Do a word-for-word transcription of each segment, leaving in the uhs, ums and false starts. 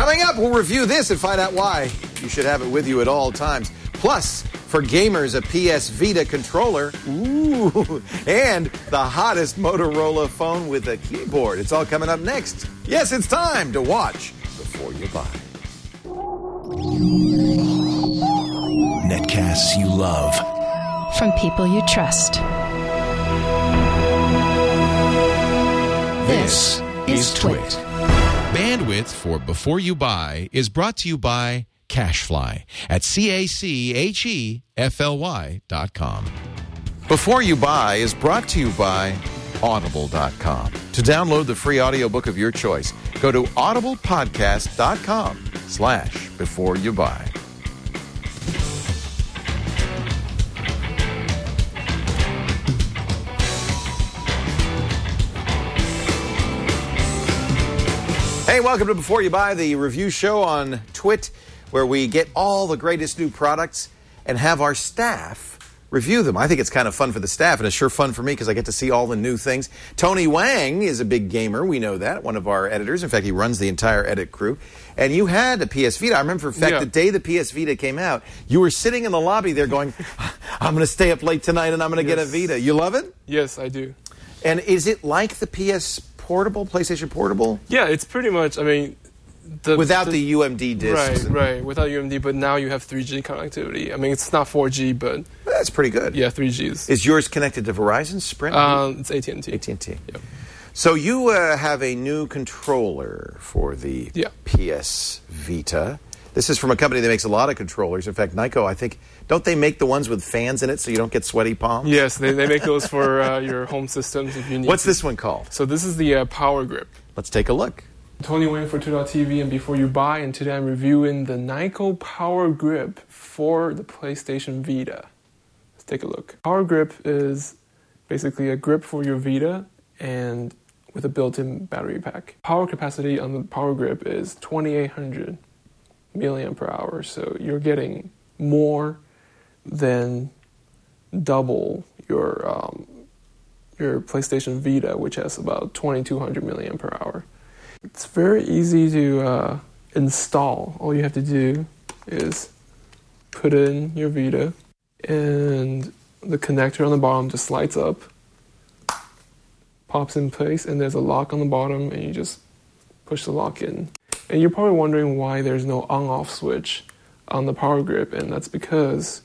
Coming up, we'll review this and find out why you should have it with you at all times. Plus, for gamers, a P S Vita controller. Ooh, and the hottest Motorola phone with a keyboard. It's all coming up next. Yes, it's time to watch before you buy. Netcasts you love. From people you trust. This is Twit. Bandwidth for Before You Buy is brought to you by CacheFly at C A C H E F L Y dot com. Before You Buy is brought to you by Audible dot com. To download the free audiobook of your choice, go to audiblepodcast dot com slash before you buy. Hey, welcome to Before You Buy, the review show on Twit, where we get all the greatest new products and have our staff review them. I think it's kind of fun for the staff, and it's sure fun for me because I get to see all the new things. Tony Wang is a big gamer. We know that. One of our editors. In fact, he runs the entire edit crew. And you had a P S Vita. I remember, for a fact, yeah. the day the P S Vita came out, you were sitting in the lobby there going, I'm going to stay up late tonight and I'm going to yes. get a Vita. You love it? Yes, I do. And is it like the P S Portable, PlayStation Portable? Yeah, it's pretty much, I mean... The, without the, the U M D discs. Right, right. Without U M D, but now you have three G connectivity. I mean, it's not four G, but... That's pretty good. Yeah, three Gs. Is yours connected to Verizon, Sprint? Uh, it's A T and T. A T and T. Yep. So you uh, have a new controller for the yeah. P S Vita. This is from a company that makes a lot of controllers. In fact, Nyko, I think, don't they make the ones with fans in it so you don't get sweaty palms? Yes, they, they make those for uh, your home systems if you need What's to. this one called? So this is the uh, Power Grip. Let's take a look. Tony Wang for Twit dot T V and Before You Buy, and today I'm reviewing the Nyko Power Grip for the PlayStation Vita. Let's take a look. Power Grip is basically a grip for your Vita and with a built-in battery pack. Power capacity on the Power Grip is twenty-eight hundred milliamp per hour, so you're getting more than double your um, your PlayStation Vita, which has about twenty-two hundred milliamp per hour. It's very easy to uh, install. All you have to do is put in your Vita, and the connector on the bottom just lights up, pops in place, and there's a lock on the bottom, and you just push the lock in. And you're probably wondering why there's no on-off switch on the Power Grip, and that's because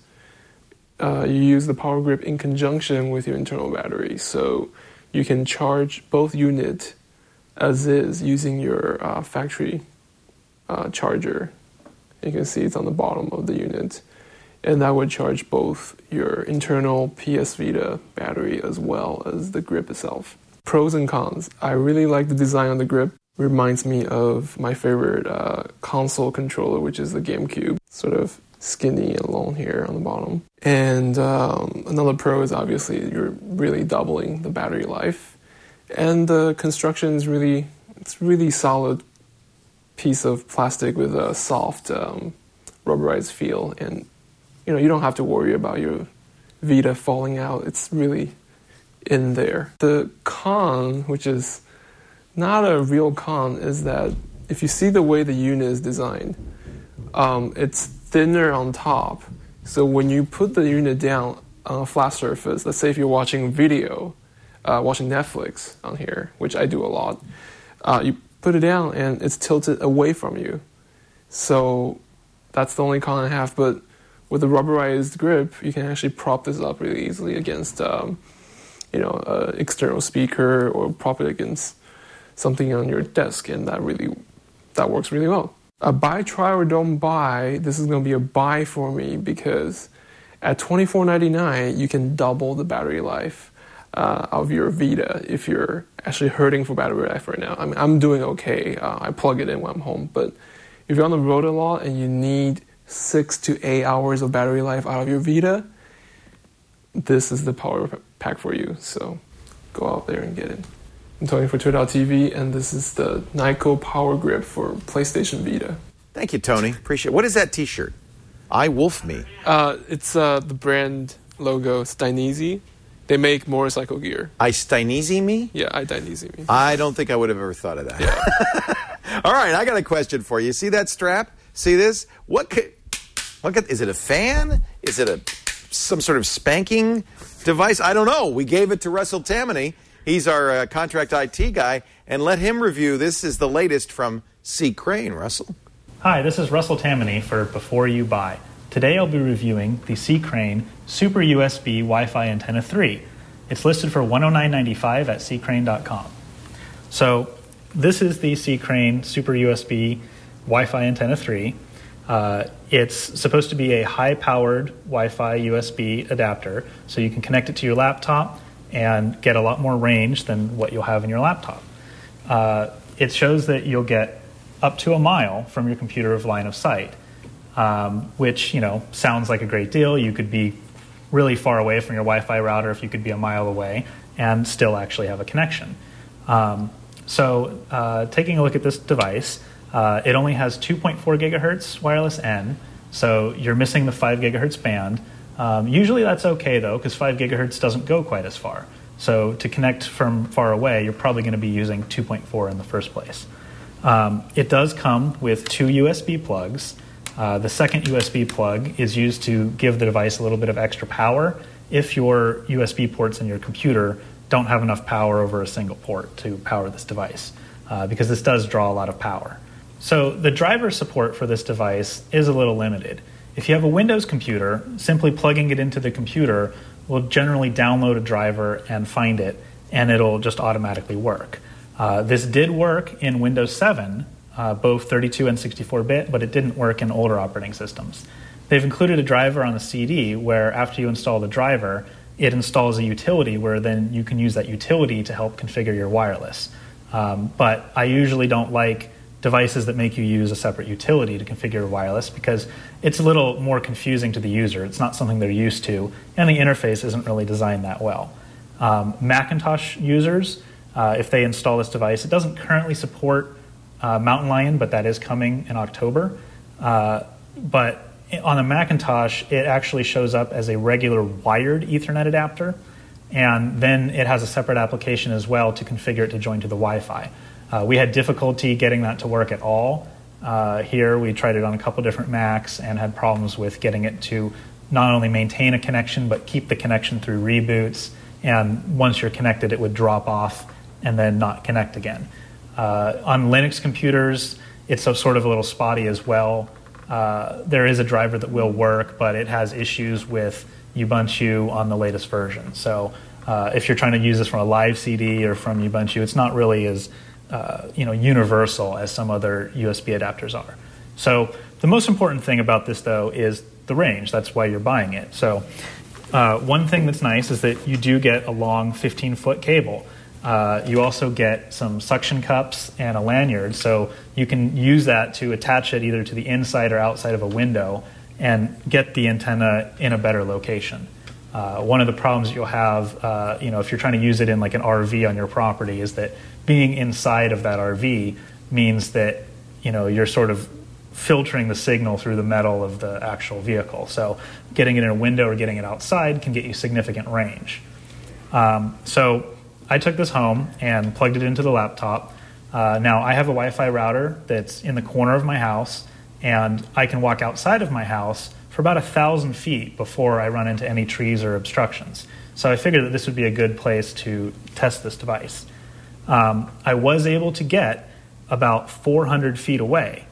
uh, you use the Power Grip in conjunction with your internal battery, so you can charge both units as is using your uh, factory uh, charger. You can see it's on the bottom of the unit, and that would charge both your internal P S Vita battery as well as the grip itself. Pros and cons. I really like the design on the grip. It reminds me of my favorite uh, console controller, which is the GameCube. Sort of skinny and long here on the bottom. And um, another pro is obviously you're really doubling the battery life. And the construction is really, it's really solid piece of plastic with a soft um, rubberized feel. And, you know, you don't have to worry about your Vita falling out. It's really in there. The con, which is not a real con, is that if you see the way the unit is designed, um, it's thinner on top. So when you put the unit down on a flat surface, let's say if you're watching video, Uh, watching Netflix on here, which I do a lot, uh, you put it down and it's tilted away from you. So that's the only con I have. But with the rubberized grip, you can actually prop this up really easily against, um, you know, an external speaker, or prop it against something on your desk, and that really that works really well. A buy, try, or don't buy. This is going to be a buy for me because at twenty-four ninety-nine you can double the battery life Uh, of your Vita if you're actually hurting for battery life right now. I mean, I'm doing okay. Uh, I plug it in when I'm home. But if you're on the road a lot and you need six to eight hours of battery life out of your Vita, this is the power pack for you. So go out there and get it. I'm Tony for Twit dot T V, and this is the Nyko Power Grip for PlayStation Vita. Thank you, Tony. Appreciate it. What is that T-shirt? I Wolf Me. Uh, it's uh, the brand logo, Dainese. They make motorcycle gear. I Dainese me? Yeah, I Dainese me. I don't think I would have ever thought of that. Yeah. All right, I got a question for you. See that strap? See this? What could, what could, is it a fan? Is it a some sort of spanking device? I don't know. We gave it to Russell Tammany. He's our uh, contract I T guy, and let him review. This is the latest from C. Crane. Russell? Hi, this is Russell Tammany for Before You Buy. Today I'll be reviewing the C. Crane Super U S B Wi-Fi Antenna three. It's listed for one hundred nine dollars and ninety-five cents at c crane dot com. So this is the C. Crane Super U S B Wi-Fi Antenna three. Uh, it's supposed to be a high-powered Wi-Fi U S B adapter, so you can connect it to your laptop and get a lot more range than what you'll have in your laptop. Uh, it shows that you'll get up to a mile from your computer of line of sight, um, which, you know, sounds like a great deal. You could be really far away from your Wi-Fi router if you could be a mile away and still actually have a connection. Um, so uh, taking a look at this device, uh, it only has two point four gigahertz wireless N, so you're missing the five gigahertz band. Um, usually that's okay, though, because five gigahertz doesn't go quite as far. So to connect from far away, you're probably going to be using two point four in the first place. Um, it does come with two U S B plugs. Uh, the second U S B plug is used to give the device a little bit of extra power if your U S B ports in your computer don't have enough power over a single port to power this device, uh, because this does draw a lot of power. So the driver support for this device is a little limited. If you have a Windows computer, simply plugging it into the computer will generally download a driver and find it, and it'll just automatically work. Uh, this did work in Windows seven, uh, both thirty-two and sixty-four bit, but it didn't work in older operating systems. They've included a driver on the C D where after you install the driver, it installs a utility where then you can use that utility to help configure your wireless. Um, but I usually don't like devices that make you use a separate utility to configure your wireless because it's a little more confusing to the user. It's not something they're used to, and the interface isn't really designed that well. Um, Macintosh users, Uh, if they install this device, it doesn't currently support uh, Mountain Lion, but that is coming in October. Uh, but on a Macintosh, it actually shows up as a regular wired Ethernet adapter, and then it has a separate application as well to configure it to join to the Wi-Fi. Uh, we had difficulty getting that to work at all. Uh, here, we tried it on a couple different Macs and had problems with getting it to not only maintain a connection, but keep the connection through reboots. And once you're connected, it would drop off and then not connect again. Uh, on Linux computers, it's a sort of a little spotty as well. Uh, there is a driver that will work, but it has issues with Ubuntu on the latest version. So uh, if you're trying to use this from a live C D or from Ubuntu, it's not really as uh, you know, universal as some other U S B adapters are. So the most important thing about this, though, is the range. That's why you're buying it. So uh, one thing that's nice is that you do get a long fifteen-foot cable. Uh, you also get some suction cups and a lanyard, so you can use that to attach it either to the inside or outside of a window and get the antenna in a better location. Uh, one of the problems you'll have, uh, you know, if you're trying to use it in like an R V on your property, is that being inside of that R V means that, you know, you're sort of filtering the signal through the metal of the actual vehicle. So getting it in a window or getting it outside can get you significant range. Um, so I took this home and plugged it into the laptop. Uh, now, I have a Wi-Fi router that's in the corner of my house, and I can walk outside of my house for about a thousand feet before I run into any trees or obstructions. So I figured that this would be a good place to test this device. Um, I was able to get about four hundred feet away,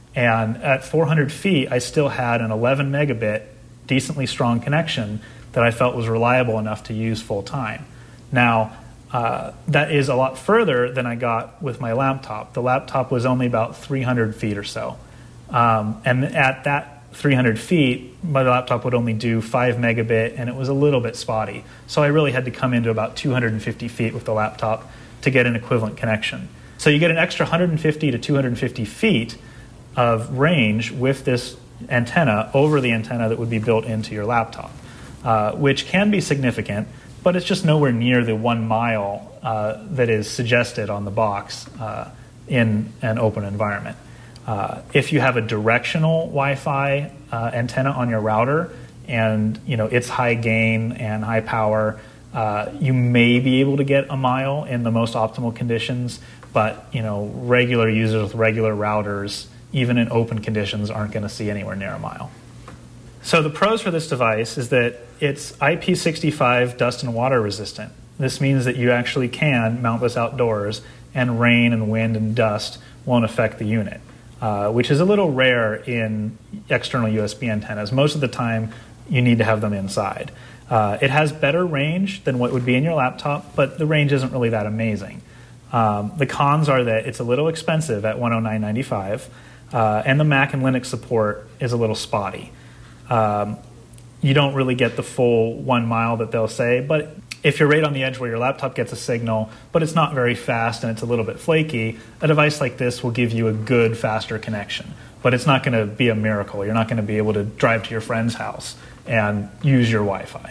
and at four hundred feet, I still had an eleven megabit, decently strong connection that I felt was reliable enough to use full time. Now, Uh, that is a lot further than I got with my laptop. The laptop was only about three hundred feet or so. Um, and at that three hundred feet, my laptop would only do five megabit, and it was a little bit spotty. So I really had to come into about two hundred fifty feet with the laptop to get an equivalent connection. So you get an extra one hundred fifty to two hundred fifty feet of range with this antenna over the antenna that would be built into your laptop, uh, which can be significant, but it's just nowhere near the one mile uh, that is suggested on the box uh, in an open environment. Uh, if you have a directional Wi-Fi uh, antenna on your router and you know it's high gain and high power, uh, you may be able to get a mile in the most optimal conditions, but you know, regular users with regular routers, even in open conditions, aren't going to see anywhere near a mile. So the pros for this device is that it's I P sixty-five dust and water resistant. This means that you actually can mount this outdoors, and rain and wind and dust won't affect the unit, uh, which is a little rare in external U S B antennas. Most of the time, you need to have them inside. Uh, it has better range than what would be in your laptop, but the range isn't really that amazing. Um, the cons are that it's a little expensive at one hundred nine dollars and ninety-five cents, uh, and the Mac and Linux support is a little spotty. Um, you don't really get the full one mile that they'll say, but if you're right on the edge where your laptop gets a signal, but it's not very fast and it's a little bit flaky, a device like this will give you a good, faster connection. But it's not going to be a miracle. You're not going to be able to drive to your friend's house and use your Wi-Fi.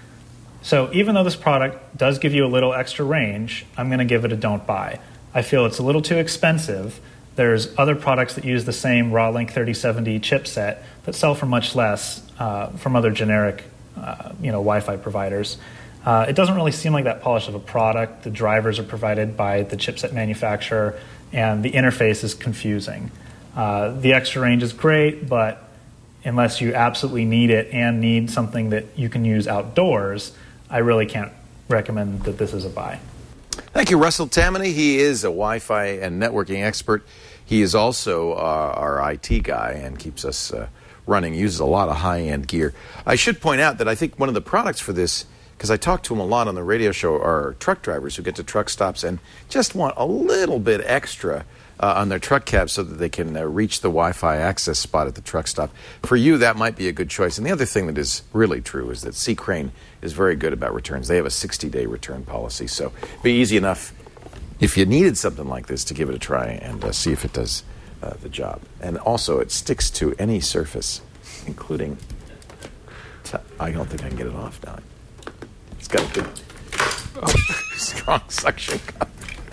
So even though this product does give you a little extra range, I'm going to give it a don't buy. I feel it's a little too expensive. There's other products that use the same Rawlink thirty seventy chipset that sell for much less uh, from other generic uh, you know, Wi-Fi providers. Uh, it doesn't really seem like that polished of a product. The drivers are provided by the chipset manufacturer, and the interface is confusing. Uh, the extra range is great, but unless you absolutely need it and need something that you can use outdoors, I really can't recommend that this is a buy. Thank you, Russell Tammany. He is a Wi-Fi and networking expert. He is also uh, our I T guy and keeps us uh, running, uses a lot of high-end gear. I should point out that I think one of the products for this, because I talk to him a lot on the radio show, are truck drivers who get to truck stops and just want a little bit extra uh, on their truck cab so that they can uh, reach the Wi-Fi access spot at the truck stop. For you, that might be a good choice. And the other thing that is really true is that C-Crane is very good about returns. They have a sixty-day return policy, so it'd be easy enough if you needed something like this to give it a try and uh, see if it does uh, the job. And also, it sticks to any surface, including... T- I don't think I can get it off now. It's got a good, oh, strong suction cup.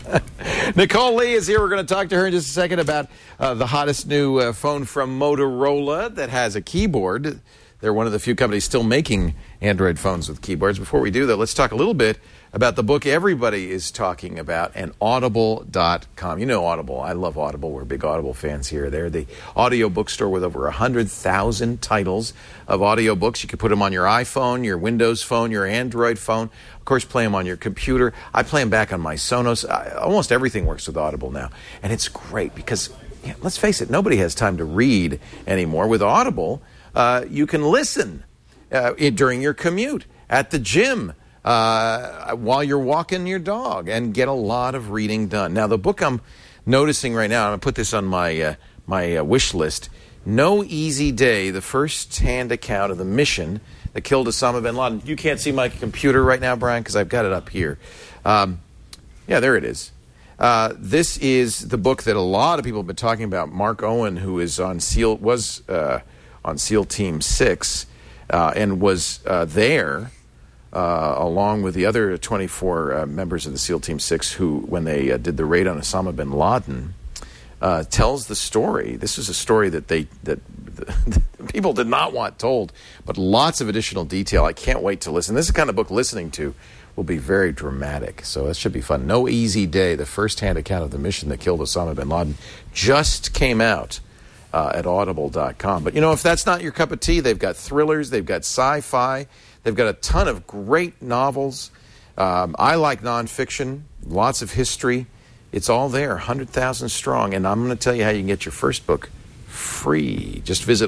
Nicole Lee is here. We're going to talk to her in just a second about uh, the hottest new uh, phone from Motorola that has a keyboard. They're one of the few companies still making Android phones with keyboards. Before we do, though, let's talk a little bit about the book everybody is talking about, and audible dot com. You know Audible. I love Audible. We're big Audible fans here. They're the audio bookstore with over one hundred thousand titles of audio books. You can put them on your iPhone, your Windows phone, your Android phone. Of course, play them on your computer. I play them back on my Sonos. I, almost everything works with Audible now. And it's great because, yeah, let's face it, nobody has time to read anymore. With Audible, uh, you can listen uh, during your commute, at the gym, Uh, while you're walking your dog, and get a lot of reading done. Now, the book I'm noticing right now, I'm going to put this on my uh, my uh, wish list, No Easy Day, the first-hand account of the mission that killed Osama bin Laden. You can't see my computer right now, Brian, because I've got it up here. Um, yeah, there it is. Uh, this is the book that a lot of people have been talking about. Mark Owen, who is on SEAL, was uh, on SEAL Team six uh, and was uh, there Uh, along with the other twenty-four uh, members of the SEAL Team six who, when they uh, did the raid on Osama bin Laden, uh, tells the story. This is a story that they that the people did not want told, but lots of additional detail. I can't wait to listen. This is the kind of book listening to will be very dramatic, so it should be fun. No Easy Day, the first-hand account of the mission that killed Osama bin Laden, just came out uh, at audible dot com. But, you know, if that's not your cup of tea, they've got thrillers, they've got sci-fi, they've got a ton of great novels. Um, I like nonfiction, lots of history. It's all there, one hundred thousand strong. And I'm going to tell you how you can get your first book free. Just visit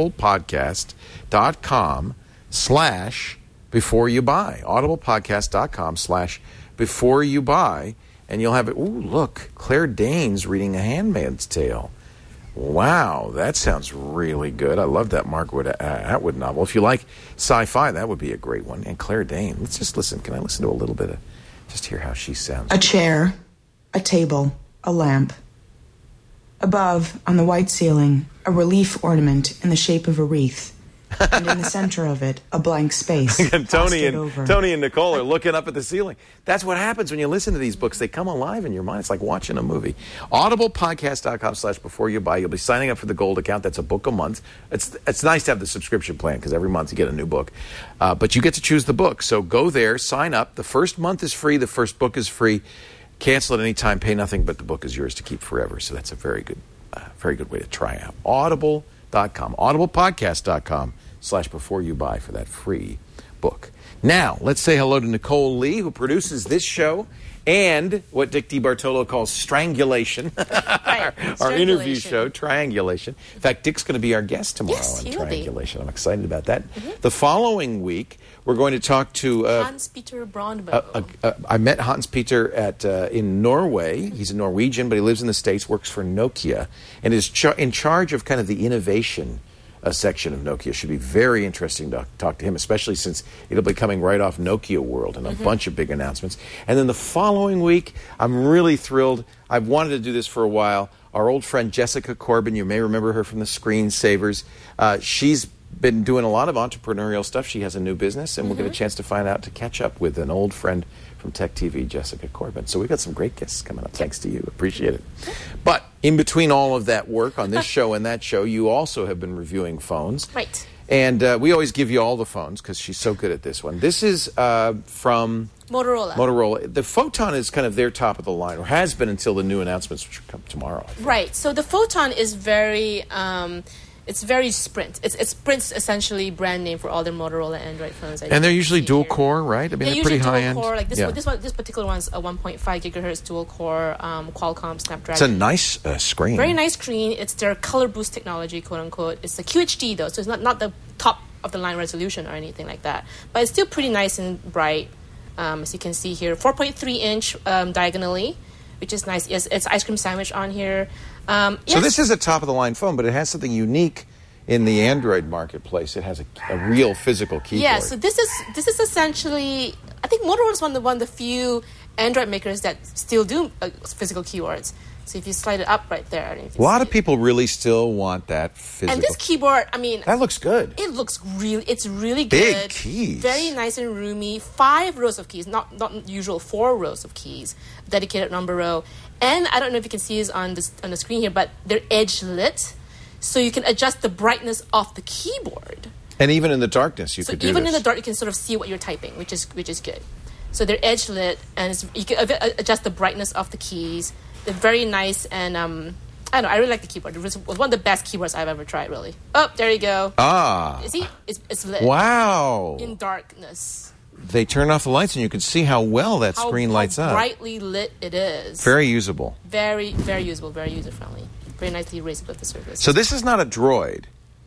audiblepodcast.com slash before you buy. audiblepodcast.com slash before you buy. And you'll have it. Ooh, look, Claire Danes reading A Handmaid's Tale. Wow, that sounds really good. I love that Margaret Atwood novel. If you like sci-fi, that would be a great one. And Claire Danes. Let's just listen. Can I listen to a little bit of, just hear how she sounds? A chair, a table, a lamp. Above, on the white ceiling, a relief ornament in the shape of a wreath. And in the center of it, a blank space. Tony and over. Tony and Nicole are looking up at the ceiling. That's what happens when you listen to these books. They come alive in your mind. It's like watching a movie. audiblepodcast.com slash before you buy. You'll be signing up for the gold account. That's a book a month. It's it's nice to have the subscription plan because every month you get a new book. Uh, but you get to choose the book. So go there, sign up. The first month is free. The first book is free. Cancel at any time, pay nothing, but the book is yours to keep forever. So that's a very good, uh, very good way to try out. Audible dot com, audiblepodcast dot com slash before you buy for that free book. Now, let's say hello to Nicole Lee, who produces this show and what Dick DiBartolo calls Strangulation, right. our, our interview show, Triangulation. In fact, Dick's going to be our guest tomorrow yes, on he will Triangulation. Be. I'm excited about that. Mm-hmm. The following week, we're going to talk to uh, Hans-Peter Brandbo. Uh, uh, uh, I met Hans-Peter at uh, in Norway. He's a Norwegian, but he lives in the States, works for Nokia, and is char- in charge of kind of the innovation uh, section of Nokia. Should be very interesting to talk to him, especially since it'll be coming right off Nokia World and a mm-hmm. bunch of big announcements. And then the following week, I'm really thrilled. I've wanted to do this for a while. Our old friend Jessica Corbin, you may remember her from the Screensavers. Uh, she's been doing a lot of entrepreneurial stuff. She has a new business, and mm-hmm. we'll get a chance to find out, to catch up with an old friend from Tech T V, Jessica Corbin. So we've got some great guests coming up. Thanks to you. Appreciate it. But in between all of that work on this show and that show, you also have been reviewing phones. Right. And uh, we always give you all the phones because she's so good at this one. This is uh, from Motorola. Motorola. The Photon is kind of their top of the line, or has been until the new announcements, which come tomorrow. Right. So the Photon is very... Um, It's very Sprint. It's, it's Sprint's essentially brand name for all their Motorola Android phones. I and they're usually dual here. core, right? I mean, they're, they're pretty high dual end. Core. Like this, yeah. one, this one, this particular one's a one point five gigahertz dual core um, Qualcomm Snapdragon. It's a nice uh, screen. Very nice screen. It's their color boost technology, quote unquote. It's the Q H D though, so it's not not the top of the line resolution or anything like that. But it's still pretty nice and bright, um, as you can see here. four point three inch um, diagonally, which is nice. Yes, it's ice cream sandwich on here. Um, yes. So this is a top of the line phone, but it has something unique. In the Android marketplace, it has a, a real physical keyboard. Yeah, so this is this is essentially, I think Motorola is one of the one of the few Android makers that still do uh, physical keyboards. So if you slide it up right there, a lot of people really still want that physical. And this keyboard, I mean, that looks good. It looks really, it's really good. Big keys, very nice and roomy. Five rows of keys, not not usual four rows of keys, dedicated number row. And I don't know if you can see this on this on the screen here, but they're edge lit. So you can adjust the brightness of the keyboard. And even in the darkness, you so could do even this. in the dark, you can sort of see what you're typing, which is which is good. So they're edge lit, and it's, you can adjust the brightness of the keys. They're very nice, and um, I don't know. I really like the keyboard. It was one of the best keyboards I've ever tried. Really. Oh, there you go. Ah. You see, it's, it's lit. Wow. In darkness. They turn off the lights, and you can see how well that how, screen lights how up. Brightly lit it is. Very usable. Very, very usable. Very user friendly. Very nicely raised with the surface. So this is not a Droid.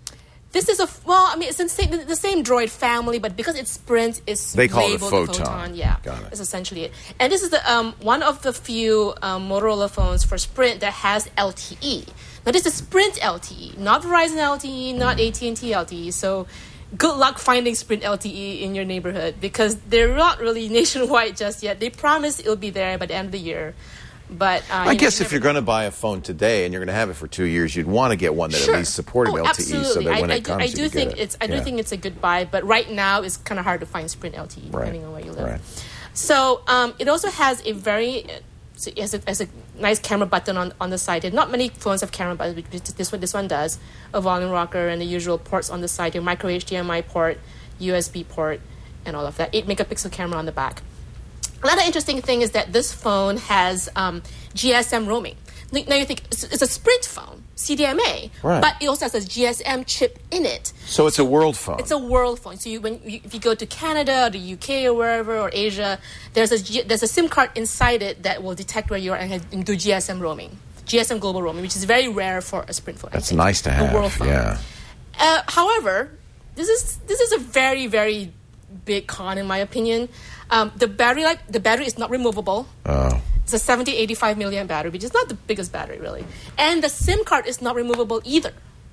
This is a well. I mean, it's the same, the same Droid family, but because it's Sprint, it's they call labeled it a Photon. Photon. Yeah, got it. That's essentially it. And this is the um, one of the few um, Motorola phones for Sprint that has L T E. Now, this is Sprint L T E, not Verizon L T E, not A T and T L T E. So, good luck finding Sprint L T E in your neighborhood because they're not really nationwide just yet. They promise it'll be there by the end of the year. But uh, I you guess know, if you're going to buy a phone today and you're going to have it for two years, you'd want to get one that sure. at least supported oh, L T E, absolutely. so that when I, it I do, comes, I you do can think get it. it's. I do yeah. think it's a good buy, but right now it's kind of hard to find Sprint L T E right. depending on where you live. Right. So um, it also has a very, so it has a, has a nice camera button on, on the side. Here. Not many phones have camera buttons, but this one this one does. A volume rocker and the usual ports on the side. A micro H D M I port, U S B port, and all of that. Eight megapixel camera on the back. Another interesting thing is that this phone has um, G S M roaming. Now you think it's a Sprint phone, C D M A, right. but it also has a G S M chip in it. So it's a world phone. It's a world phone. So you, when you, if you go to Canada or the U K or wherever or Asia, there's a G, there's a SIM card inside it that will detect where you are and do G S M roaming, G S M global roaming, which is very rare for a Sprint phone. That's nice to have. A world phone. Yeah. Uh, however, this is this is a very very big con in my opinion. Um, the battery life, the battery is not removable. Oh. It's a seventy eighty-five milliamp battery, which is not the biggest battery, really. And the SIM card is not removable either.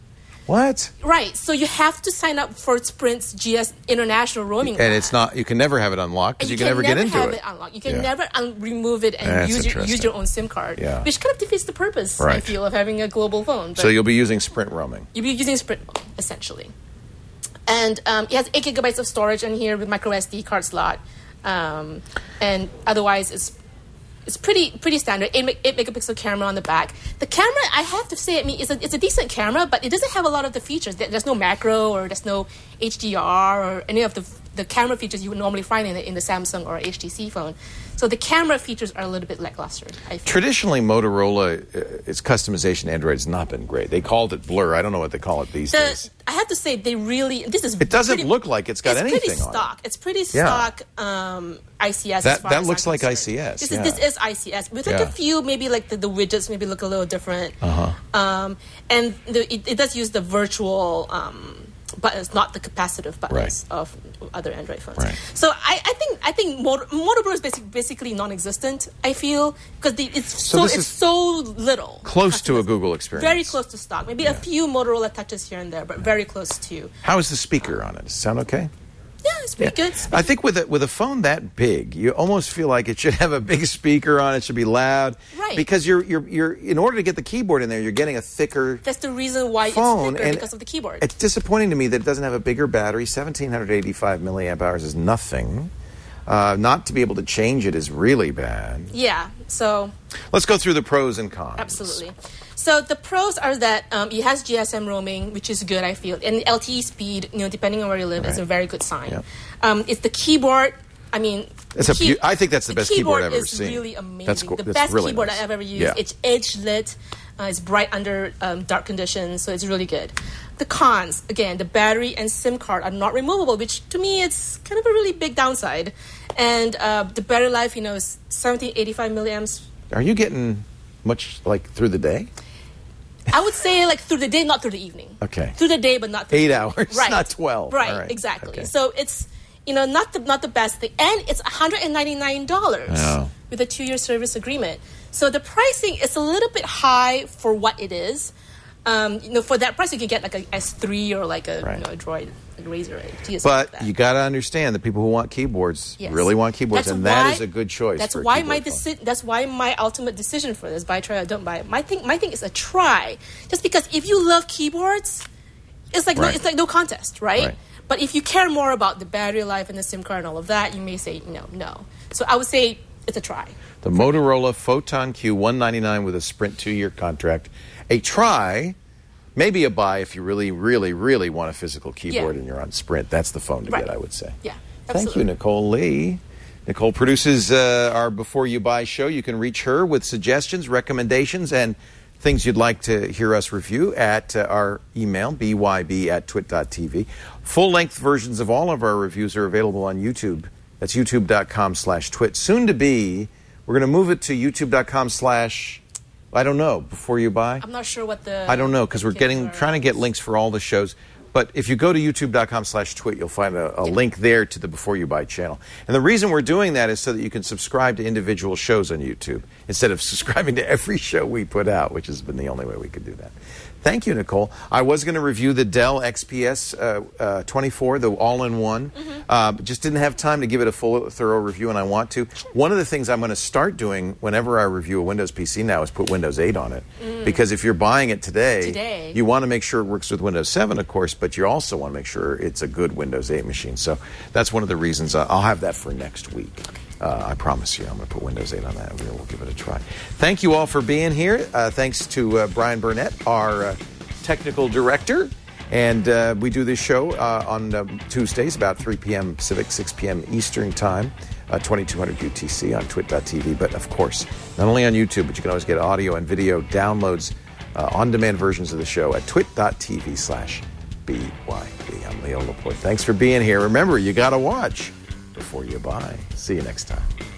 What? Right. So you have to sign up for Sprint's G S international roaming. And plan. it's not. You can never have it unlocked because you, you can never get into have it. it unlocked. You can yeah. never un- remove it and That's use your, use interesting. your own SIM card, Yeah. which kind of defeats the purpose, Right. I feel, of having a global phone. But So you'll be using Sprint roaming. You'll be using Sprint, essentially. And um, it has eight gigabytes of storage in here with micro S D card slot. Um, and otherwise, it's It's pretty pretty standard. Eight, me- eight megapixel camera on the back. The camera, I have to say, I mean, it's a it's a decent camera, but it doesn't have a lot of the features. There- There's no macro or there's no H D R or any of the the camera features you would normally find in the, in the Samsung or H T C phone. So the camera features are a little bit lackluster, I feel. Traditionally, Motorola, uh, its customization Android has not been great. They called it Blur. I don't know what they call it these The, days. I have to say, they really. This is. It doesn't pretty, look like it's got it's anything pretty on it. stock. It's pretty Yeah. stock. Um, I C S. That- as far that as looks I'm like concerned. I C S, This yeah. is this is I C S with like Yeah. a few, maybe like the, the widgets maybe look a little different. Uh-huh. Um, and the, it, it does use the virtual um, buttons, not the capacitive buttons Right. of other Android phones. Right. So I, I think I think Motor, Motorola is basic, basically non-existent. I feel because it's So so, this it's is so little Close to a customized. Google experience. Very close to stock. Maybe a few Motorola touches here and there, but very close to. How is the speaker on it? Does it sound okay? Yeah, it's pretty good. I think with a, with a phone that big, you almost feel like it should have a big speaker on it. It should be loud, Right. Because you're you're you're in order to get the keyboard in there, you're getting a thicker That's the reason why phone, it's thicker and because of the keyboard. It's disappointing to me that it doesn't have a bigger battery. one thousand seven hundred eighty-five milliamp hours is nothing. Uh, not to be able to change it is really bad. Yeah, so Let's go through the pros and cons. absolutely. So the pros are that um, it has G S M roaming, which is good, I feel, and L T E speed, you know, depending on where you live, is Right. a very good sign. Yeah. Um, it's the keyboard. I mean, It's the a beau- I think that's the best keyboard I've ever is seen. really amazing. That's cool. The That's best really keyboard nice. I've ever used. Yeah. It's edge lit. Uh, it's bright under um, dark conditions, so it's really good. The cons, again, the battery and SIM card are not removable, which to me it's kind of a really big downside. And uh, the battery life, you know, is seventeen eighty-five milliamps. Are you getting much like through the day? I would say like through the day, not through the evening. Okay. Through the day, but not through Eight the hours, evening. Right. not twelve. Right, All right. exactly. Okay. So it's, you know, not the not the best thing. And it's one hundred ninety-nine dollars Oh. with a two-year service agreement. So the pricing is a little bit high for what it is. Um, you know, for that price, you can get like a S three or like a, Right. you know, a Droid, a Razer eight. But you got to understand the people who want keyboards Yes. really want keyboards, That's and that why- is a good choice. That's for a why keyboard my phone. deci- That's why my ultimate decision for this: buy, try, or don't buy. My thing, my thing is a try. Just because if you love keyboards, it's like no, Right. it's like no contest, right? Right. But if you care more about the battery life and the SIM card and all of that, you may say no, no. So I would say it's a try. The Motorola Photon Q one ninety-nine with a Sprint two-year contract. A try, maybe a buy if you really, really, really want a physical keyboard Yeah. and you're on Sprint. That's the phone to Right. get, I would say. Yeah, Thank you, absolutely. Nicole Lee. Nicole produces uh, our Before You Buy show. You can reach her with suggestions, recommendations, and things you'd like to hear us review at uh, our email, b y b at twit dot t v. Full-length versions of all of our reviews are available on YouTube. That's youtube.com slash twit. Soon to be, we're going to move it to youtube.com slash, I don't know, Before You Buy? I'm not sure what the. I don't know, because we're getting are. trying to get links for all the shows. But if you go to youtube.com slash twit, you'll find a, a link there to the Before You Buy channel. And the reason we're doing that is so that you can subscribe to individual shows on YouTube instead of subscribing to every show we put out, which has been the only way we could do that. Thank you, Nicole. I was going to review the Dell X P S uh, uh, twenty-four, the all-in-one. Mm-hmm. Uh, but just didn't have time to give it a full, thorough review, and I want to. One of the things I'm going to start doing whenever I review a Windows P C now is put Windows eight on it. Mm. Because if you're buying it today, Today. you want to make sure it works with Windows seven, of course, but you also want to make sure it's a good Windows eight machine. So that's one of the reasons. Uh, I'll have that for next week. Uh, I promise you, I'm going to put Windows eight on that, and we'll give it a try. Thank you all for being here. Uh, thanks to uh, Brian Burnett, our uh, technical director. And uh, we do this show uh, on uh, Tuesdays about three p.m. Pacific, six p.m. Eastern Time, uh, twenty-two hundred U T C on twit dot t v. But, of course, not only on YouTube, but you can always get audio and video downloads, uh, on-demand versions of the show at twit dot t v slash B Y B. I'm Leo Laporte. Thanks for being here. Remember, you got to watch before you buy. See you next time.